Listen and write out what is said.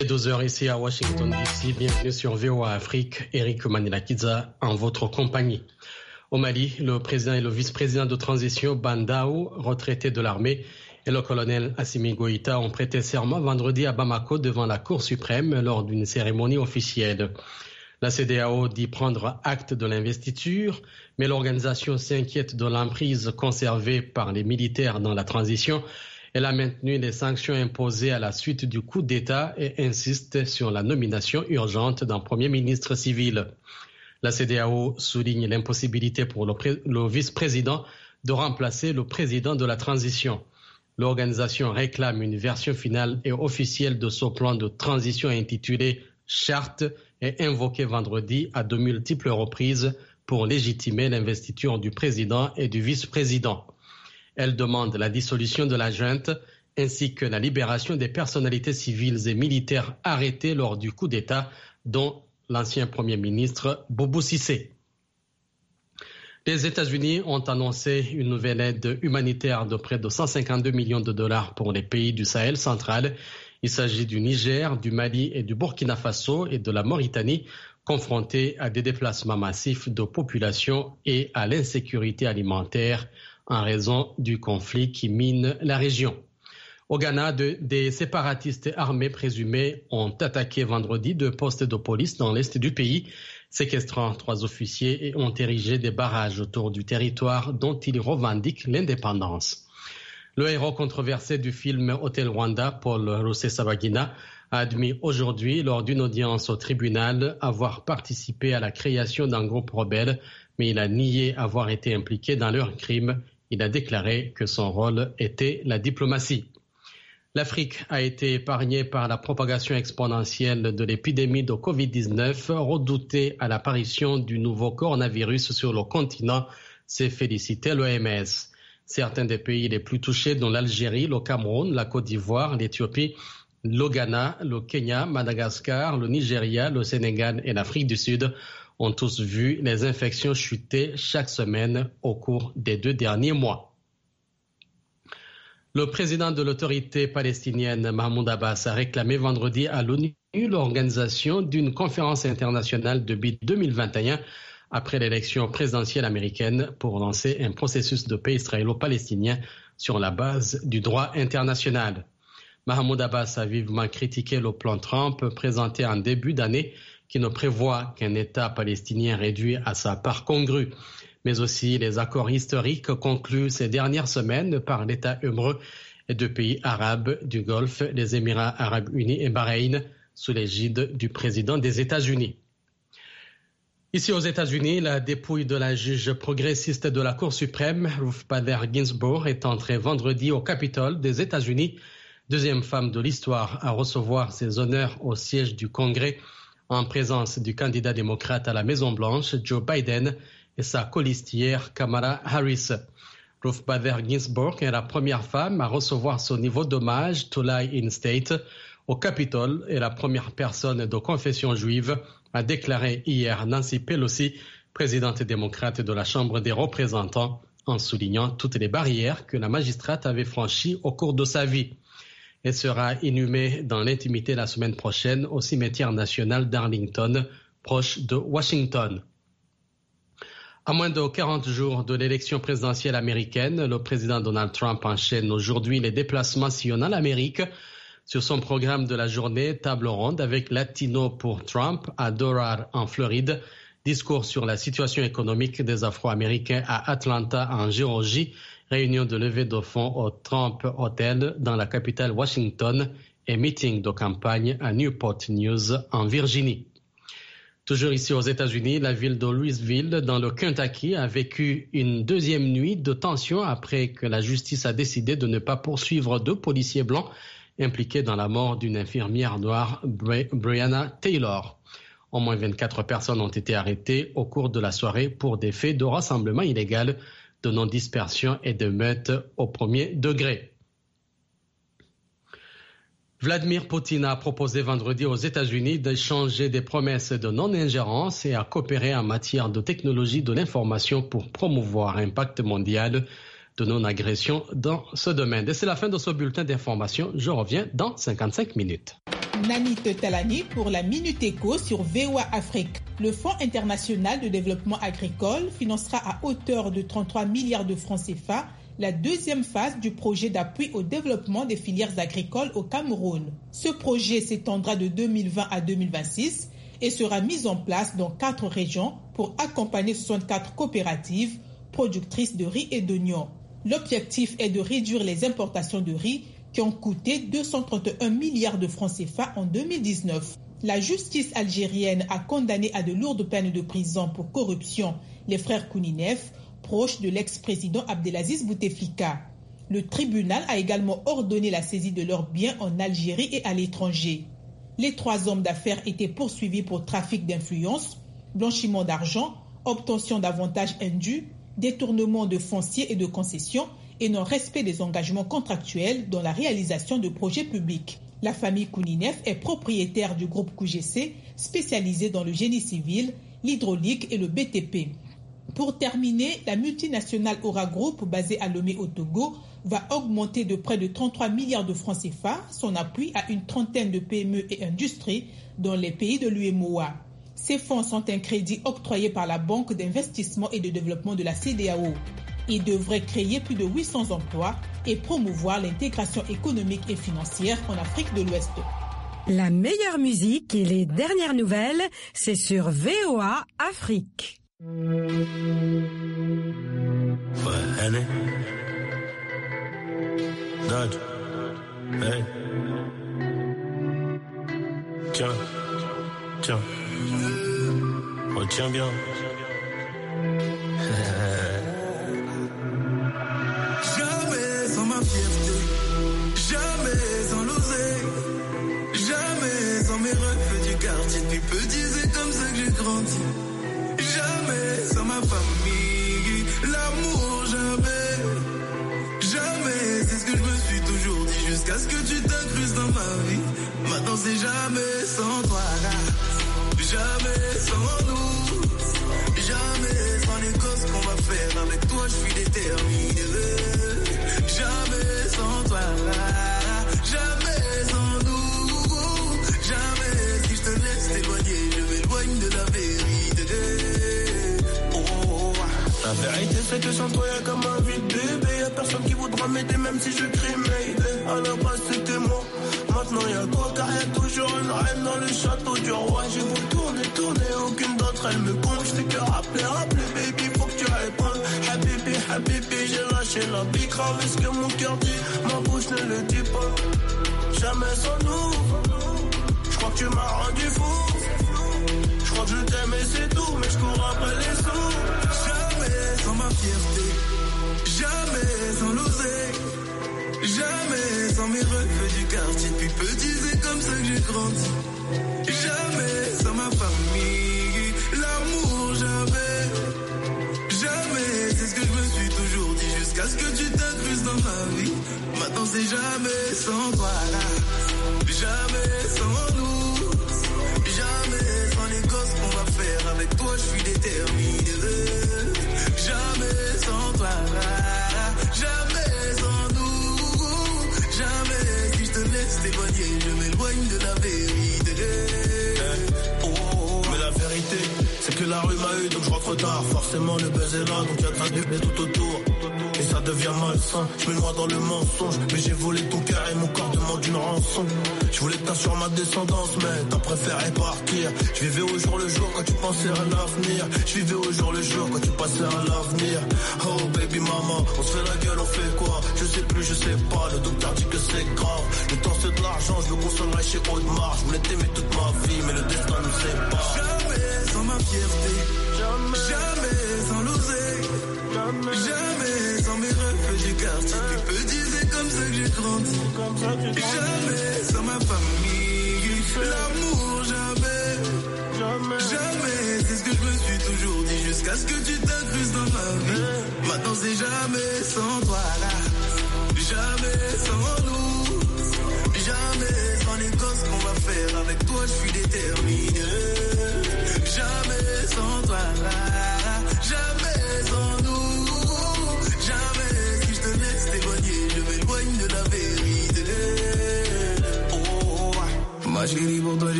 12h ici à Washington DC, bienvenue sur VOA Afrique, Eric Manilakidza en votre compagnie. Au Mali, le président et le vice-président de transition Bandao, retraité de l'armée, et le colonel Assimi Goïta ont prêté serment vendredi à Bamako devant la Cour suprême lors d'une cérémonie officielle. La CEDEAO dit prendre acte de l'investiture, mais l'organisation s'inquiète de l'emprise conservée par les militaires dans la transition. Elle a maintenu les sanctions imposées à la suite du coup d'État et insiste sur la nomination urgente d'un Premier ministre civil. La CEDEAO souligne l'impossibilité pour le vice-président de remplacer le président de la transition. L'organisation réclame une version finale et officielle de son plan de transition intitulé « Charte » et invoqué vendredi à de multiples reprises pour légitimer l'investiture du président et du vice-président. Elle demande la dissolution de la junte ainsi que la libération des personnalités civiles et militaires arrêtées lors du coup d'État, dont l'ancien Premier ministre Boubou Cissé. Les États-Unis ont annoncé une nouvelle aide humanitaire de près de 152 millions de dollars pour les pays du Sahel central. Il s'agit du Niger, du Mali et du Burkina Faso et de la Mauritanie, confrontés à des déplacements massifs de population et à l'insécurité alimentaire en raison du conflit qui mine la région. Au Ghana, des séparatistes armés présumés ont attaqué vendredi 2 postes de police dans l'est du pays, séquestrant 3 officiers et ont érigé des barrages autour du territoire dont ils revendiquent l'indépendance. Le héros controversé du film Hotel Rwanda, Paul Rusesabagina, a admis aujourd'hui, lors d'une audience au tribunal, avoir participé à la création d'un groupe rebelle, mais il a nié avoir été impliqué dans leur crime. Il a déclaré que son rôle était la diplomatie. L'Afrique a été épargnée par la propagation exponentielle de l'épidémie de Covid-19, redoutée à l'apparition du nouveau coronavirus sur le continent, s'est félicité l'OMS. Certains des pays les plus touchés, dont l'Algérie, le Cameroun, la Côte d'Ivoire, l'Éthiopie, le Ghana, le Kenya, Madagascar, le Nigeria, le Sénégal et l'Afrique du Sud, ont tous vu les infections chuter chaque semaine au cours des 2 derniers mois. Le président de l'autorité palestinienne, Mahmoud Abbas, a réclamé vendredi à l'ONU l'organisation d'une conférence internationale de 2021 après l'élection présidentielle américaine pour lancer un processus de paix israélo-palestinien sur la base du droit international. Mahmoud Abbas a vivement critiqué le plan Trump présenté en début d'année qui ne prévoit qu'un État palestinien réduit à sa part congrue, mais aussi les accords historiques conclus ces dernières semaines par l'État hébreu et 2 pays arabes du Golfe, les Émirats arabes unis et Bahreïn, sous l'égide du président des États-Unis. Ici aux États-Unis, la dépouille de la juge progressiste de la Cour suprême, Ruth Bader Ginsburg, est entrée vendredi au Capitole des États-Unis, 2e femme de l'histoire à recevoir ses honneurs au siège du Congrès, en présence du candidat démocrate à la Maison-Blanche, Joe Biden, et sa colistière Kamala Harris. Ruth Bader Ginsburg est la première femme à recevoir ce niveau d'hommage to lie in state au Capitole et la première personne de confession juive, a déclaré hier Nancy Pelosi, présidente démocrate de la Chambre des représentants, en soulignant toutes les barrières que la magistrate avait franchies au cours de sa vie. Elle sera inhumée dans l'intimité la semaine prochaine au cimetière national d'Arlington, proche de Washington. À moins de 40 jours de l'élection présidentielle américaine, le président Donald Trump enchaîne aujourd'hui les déplacements sillonnant l'Amérique. Sur son programme de la journée, table ronde avec Latino pour Trump à Doral en Floride, discours sur la situation économique des Afro-Américains à Atlanta en Géorgie, réunion de levée de fonds au Trump Hotel dans la capitale Washington et meeting de campagne à Newport News en Virginie. Toujours ici aux États-Unis, la ville de Louisville, dans le Kentucky, a vécu une 2e nuit de tension après que la justice a décidé de ne pas poursuivre 2 policiers blancs impliqués dans la mort d'une infirmière noire, Breonna Taylor. Au moins 24 personnes ont été arrêtées au cours de la soirée pour des faits de rassemblement illégal, de non-dispersion et de meute au 1er degré. Vladimir Poutine a proposé vendredi aux États-Unis d'échanger des promesses de non-ingérence et à coopérer en matière de technologie de l'information pour promouvoir un pacte mondial de non-agression dans ce domaine. Et c'est la fin de ce bulletin d'information. Je reviens dans 55 minutes. Nanit Talani pour la Minute Éco sur VOA Afrique. Le Fonds international de développement agricole financera à hauteur de 33 milliards de francs CFA la deuxième phase du projet d'appui au développement des filières agricoles au Cameroun. Ce projet s'étendra de 2020 à 2026 et sera mis en place dans 4 régions pour accompagner 64 coopératives productrices de riz et d'oignons. L'objectif est de réduire les importations de riz qui ont coûté 231 milliards de francs CFA en 2019. La justice algérienne a condamné à de lourdes peines de prison pour corruption les frères Kouninef, proches de l'ex-président Abdelaziz Bouteflika. Le tribunal a également ordonné la saisie de leurs biens en Algérie et à l'étranger. Les 3 hommes d'affaires étaient poursuivis pour trafic d'influence, blanchiment d'argent, obtention d'avantages indus, détournement de fonciers et de concessions et non-respect des engagements contractuels dans la réalisation de projets publics. La famille Kouninef est propriétaire du groupe QGC, spécialisé dans le génie civil, l'hydraulique et le BTP. Pour terminer, la multinationale Aura Group, basée à Lomé au Togo, va augmenter de près de 33 milliards de francs CFA son appui à une trentaine de PME et industries dans les pays de l'UEMOA. Ces fonds sont un crédit octroyé par la Banque d'investissement et de développement de la CEDEAO. Ils devraient créer plus de 800 emplois et promouvoir l'intégration économique et financière en Afrique de l'Ouest. La meilleure musique et les dernières nouvelles, c'est sur VOA Afrique. Henny, Dodge, hey, tiens, retiens bien. Jamais sans ma fierté, jamais sans l'oseille, jamais sans mes refs du quartier. Depuis petit, c'est comme ça que j'ai grandi. Jamais sans ma famille, l'amour jamais. Jamais, c'est ce que je me suis toujours dit jusqu'à ce que tu t'incrustes dans ma vie. Maintenant c'est jamais sans toi, jamais sans nous, jamais sans les causes qu'on va faire. Avec toi je suis déterminé. Jamais sans toi, jamais sans nous, jamais si je te laisse t'éloigner, je m'éloigne de la vérité. La vérité c'est que sans toi y'a comme un vide bébé. Y'a personne qui voudra m'aider même si je crie Mayday. À la base c'était moi, maintenant y'a toi. Car y'a toujours une reine dans le château du roi. J'ai beau tourner, aucune d'entre elles me compte. J'fais que rappeler, baby, faut que tu répondes. Habibi, j'ai lâché la bille. Grave ce que mon cœur dit, ma bouche ne le dit pas. Jamais sans nous, j'crois que tu m'as rendu fou. J'crois que je t'aime et c'est tout, mais j'cours après les sous. Jamais sans ma fierté, jamais sans l'oseille, jamais sans mes refs du quartier. Depuis petit, c'est comme ça que j'ai grandi. Jamais sans ma famille, l'amour jamais. Jamais, c'est ce que je me suis toujours dit jusqu'à ce que tu t'incrustes dans ma vie. Maintenant c'est jamais sans toi là, jamais sans nous, jamais sans les gosses qu'on va faire. Avec toi je suis déterminé. Jamais sans toi là, jamais sans nous, jamais si je te laisse t'éloigner, je m'éloigne de la vérité. Mais la vérité, c'est que la rue m'a eu donc je rentre tard. Forcément le buzz est là donc y'a de la début tout autour. Et ça devient malsain, je me noie dans le mensonge. Mais j'ai volé ton cœur et mon corps demande une rançon. Je voulais t'assurer ma descendance mais t'as préféré partir. Je vivais au jour le jour quand tu pensais à l'avenir. Je vivais au jour le jour quand tu passais à l'avenir. Oh baby maman, on se fait la gueule, on fait quoi? Je sais plus, je sais pas, le docteur dit que c'est grave. Le temps c'est de l'argent, je veux consommer chez Audemars. Je voulais t'aimer toute ma vie mais le destin nous sépare. Jamais sans ma fierté, jamais sans l'oseille, jamais sans mes refs du quartier. Depuis petit c'est comme ça que j'ai grandi. Jamais sans ma famille, l'amour jamais. Jamais, c'est ce que je me suis toujours dit jusqu'à ce que tu t'incrustes dans ma vie. Maintenant c'est jamais sans toi là, jamais sans nous, jamais sans les gosses qu'on va faire. Avec toi je suis déterminé. Jamais sans toi là, jamais sans nous, jamais si je te laisse t'éloigner, je m'éloigne de la vérité. Ma je guéris pour toi.